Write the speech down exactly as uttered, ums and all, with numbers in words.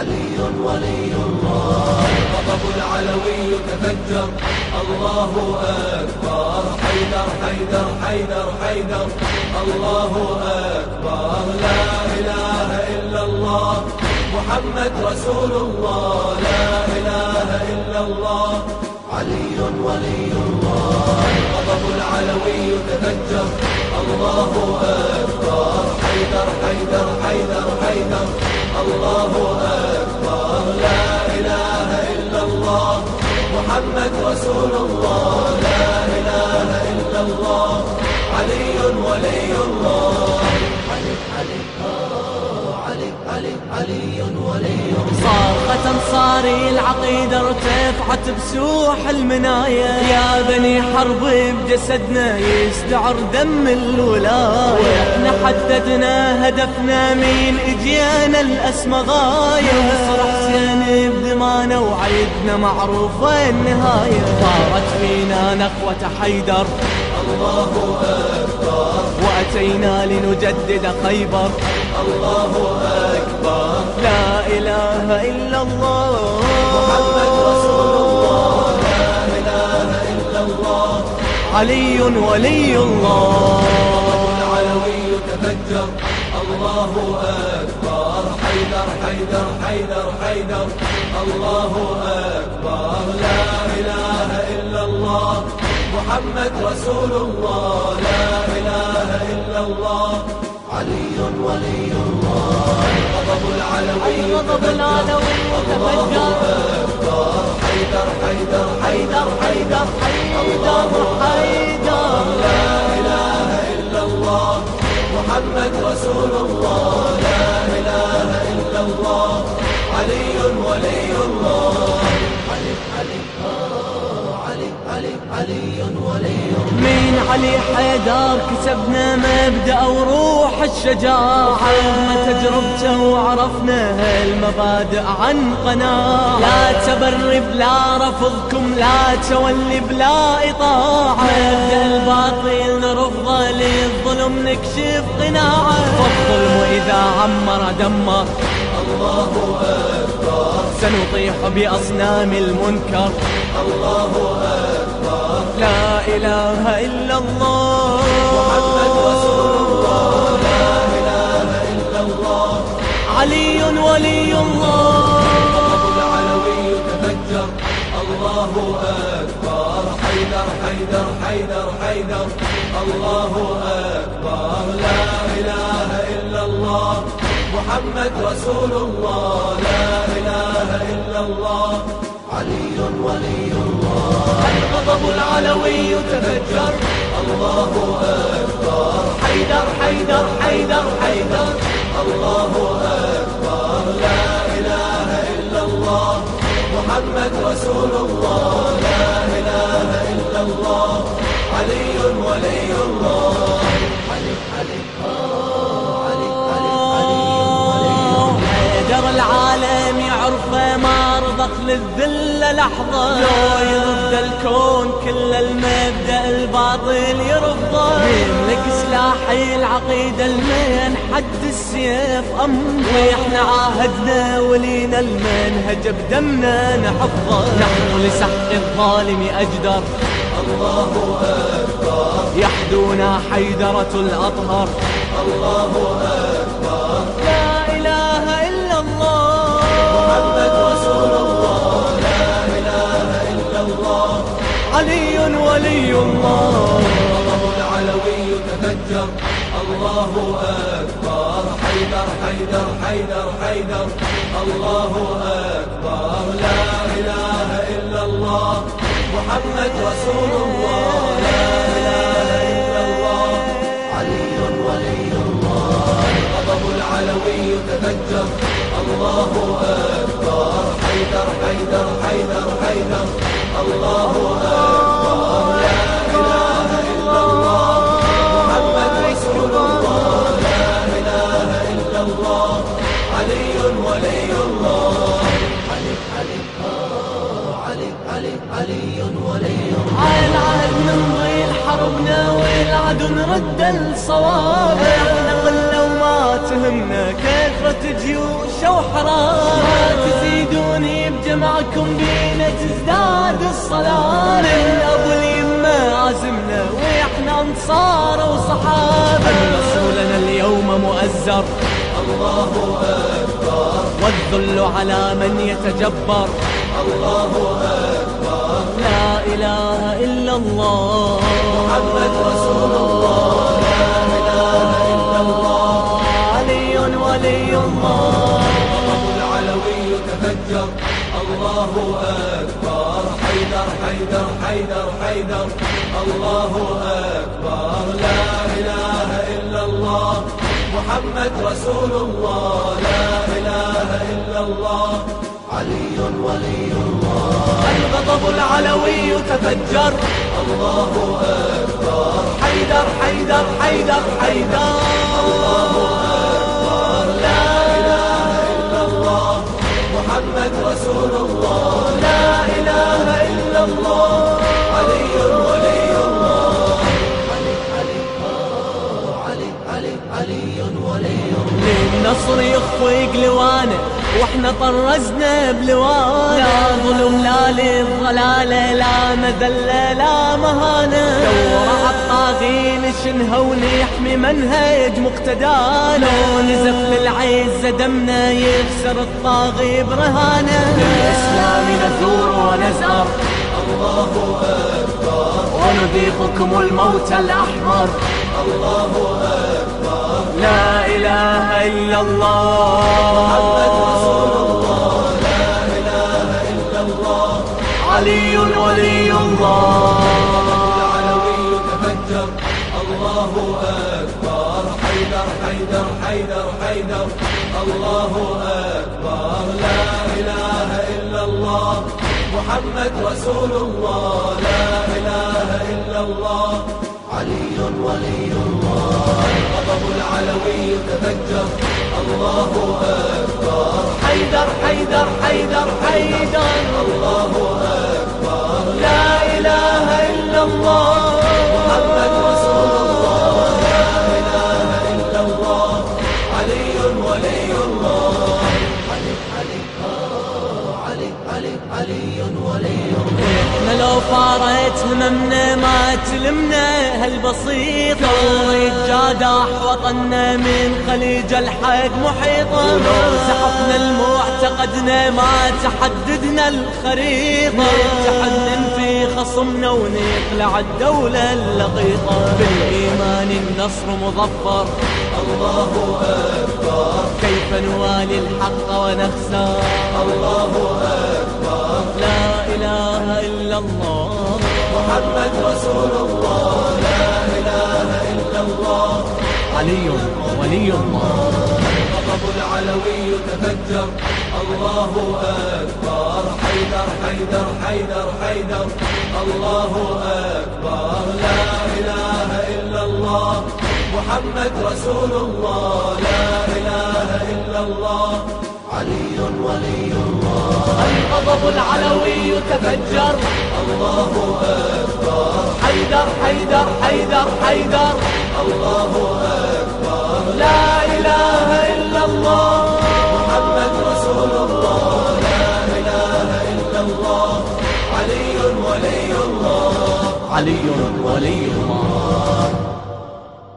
علي ولي الله. الغضب العلوي تفجر الله أكبر. حيدر حيدر حيدر حيدر الله أكبر. لا إله إلا الله محمد رسول الله. لا إله إلا الله علي ولي الله. الغضب العلوي تفجر الله أكبر. حيدر حيدر حيدر حيدر الله أكبر. لا إله إلا الله محمد رسول الله. لا إله إلا الله علي ولي الله. علي علي علي علي علي ولي الله. صاخت أنصاري العقيدة ارتفعت بسوح المنايا. يا بني حرب بجسدنا يستعر دم الولاية. واحنا حددنا هدفنا مين اجيانا الاسمى غاية. نصر حسين بذمانا وعيدنا معروفة النهاية. طارت فينا نخوة حيدر الله أكبر. وأتينا لنجدد خيبر الله أكبر. لا إله إلا الله محمد رسول الله. لا إله إلا الله علي ولي الله. العلوي تفجر الله أكبر. حيدر حيدر حيدر حيدر الله أكبر. لا إله إلا الله محمد رسول الله. لا إله إلا الله علي ولي الله. الغضب العلوي تفجر الله أكبر. حيدر حيدر حيدر حيدر الله حيدر. لا إله إلا الله محمد رسول الله. لا إله إلا الله علي ولي الله. علي علي علي علي علي ولي الله. من علي حيدر كسبنا مبدأ وروح الشجاعة. ما تجربته وعرفنا المبادئ عن قناعة. لا تبرب لا رفضكم لا تولي بلا إطاعة. مبدأ الباطل نرفضه للظلم نكشف قناعة. فالظلم إذا عمر دمر الله أكبر. سنطيح بأصنام المنكر الله أكبر. لا إله إلا الله محمد رسول الله. لا إله إلا الله علي ولي الله. الغضب العلوي تفجر الله أكبر. حيدر حيدر حيدر حيدر الله أكبر. لا إله إلا الله محمد رسول الله. لا إله إلا الله علي ولي الله. الغضب العلوي تفجر الله أكبر. حيدر حيدر حيدر حيدر الله أكبر. لا إله إلا الله محمد رسول الله. لا إله إلا الله علي ولي الله. علي علي علي علي علي حيدر العالم يعرفه ما رضخ للذل لحظة. لو يرد الكون كل المبدأ الباطل يرفضه. يملك سلاحي العقيدة المن حد السيف أمضى. وإحنا عاهدنا ولينا المنهج بدمنا نحفظه. نحن لسحق الظالم أجدر الله أكبر. يحدونا حيدرة الأطهر الله أكبر. لا إله إلا الله محمد رسول الله. لا إله إلا الله علي ولي الله. الغضب العلوي تفجر الله أكبر. حيدر حيدر حيدر حيدر الله أكبر. لا إله إلا الله محمد رسول الله. لا إله إلا الله علي ولي الله. الغضب العلوي تفجر الله أكبر. حيدر حيدر حيدر حيدر الله أكبر. لا إله إلا الله محمد رسول الله. لا إله إلا الله علي ولي الله. علي علي علي علي علي ولي الله. على العهد نمضي حربنا والعدو نرد الصواب. احنا قلة وما تهمنا كثرة جيوش وحرار، تزيدوني بجمعكم بينا تزداد الصلاة. من أبو اليمة عزمنا وإحنا انصار وصحابة، النصر لنا اليوم مؤزر الله أكبر، والذل على من يتجبر الله أكبر، لا إله إلا الله محمد رسول الله، لا إله إلا الله، علي ولي الله. الغضب العلوي تفجر الله أكبر، حيدر حيدر حيدر حيدر الله أكبر، لا إله إلا الله، محمد رسول الله، لا إله إلا الله، علي ولي الله. الغضب العلوي تفجر الله أكبر، حيدر حيدر حيدر حيدر الله أكبر، لا إله إلا الله، محمد رسول الله، لا إله إلا الله، علي ولي الله. علي علي آه علي علي علي ولي الله. للنصر يخوي قلوانه واحنا طرزنا بلوانه، لا ظلم لا للضلالة، لا مذلة لا مهانة، دور عالطاغين شنها ونحمي منهج مقتدانا، لو نزف للعز دمنا يخسر الطاغي برهانه، للإسلام نثور ونزأر الله أكبر، ونذيقكم الموت الأحمر الله أكبر، لا إله إلا الله محمد رسول الله، لا إله إلا الله، علي ولي الله. العلوي تفجر الله أكبر، حيدر حيدر حيدر حيدر الله أكبر، لا إله إلا الله، محمد رسول الله، لا إله إلا الله، علي ولي الله. الغضب العلوي تفجر الله أكبر، حيدر حيدر حيدر حيدر الله أكبر، لا إله إلا الله محمد رسول الله، لا إله إلا الله، علي ولي الله. علي علي آه علي علي علي ولي الله. احنا لو فارت هممنا ما تلمنا هالبسيط، لو يتجادح وطننا من خليج الحق محيطا، ولو زحفنا المعتقدنا ما تحددنا الخريطة، نتحد ننفي خصمنا ونقلع الدولة اللقيطة، بالإيمان النصر مظفر الله أكبر، كيف نوالي الحق ونخسر الله أكبر، لا إله إلا الله محمد رسول الله، لا إله إلا الله، علي ولي الله. الغضب العلوي تفجر الله أكبر، حيدر حيدر حيدر حيدر الله أكبر، لا إله إلا الله، محمد رسول الله، لا إله إلا الله، علي ولي الله. الغضب العلوي تفجر الله أكبر، حيدر حيدر حيدر حيدر الله أكبر، لا إله إلا الله محمد رسول الله، لا إله إلا الله، علي ولي الله. علي ولي الله.